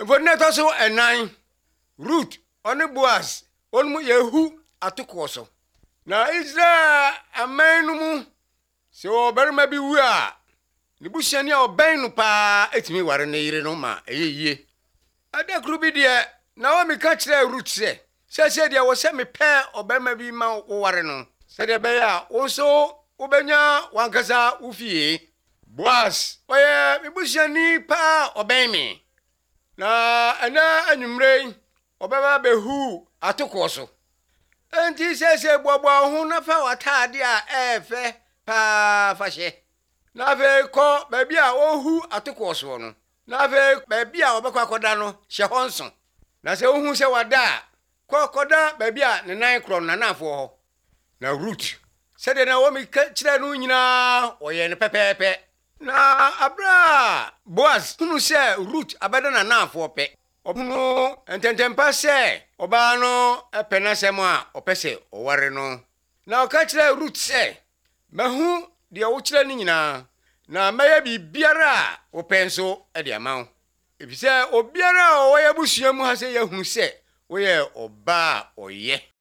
Evoneto so enan Ruth oni Boaz onmu yehu atokoso. Na Israel amanu mu se obarima bi wu a ne busuani a oban no pa etimi ware ne yire no ma eyeye. Adakru bi de na wo meka kire Ruth se de wo se me pe obarima bi ma wo ware no. Se de be ya wo so ubenya wankasa ufie. Boaz oye me busuani pa oban mi. Na ana anwumre obaba behu atokoso. Enti se bobo ho na fa watade a efe pa fashe. Na ve ko baby a ohu atokoso no. Na ve baby a obekwa koda no hye honso. Na se ohu se wada koda baby a ne nan kro na nafo ho. Na Ruth se de na wo mi kire no nyina oye ne pepepe. Na abra Boaz hunu se Ruth abeda na nafo pe. Obuno ententempa se oba no epenasem a opese oware no. Na oka kire Ruth se mahu de wo kire ni nyina na maya bibiara openso e de amawo. Ebise obiara o ye busuamu ha se yehunu se wo ye oba oye.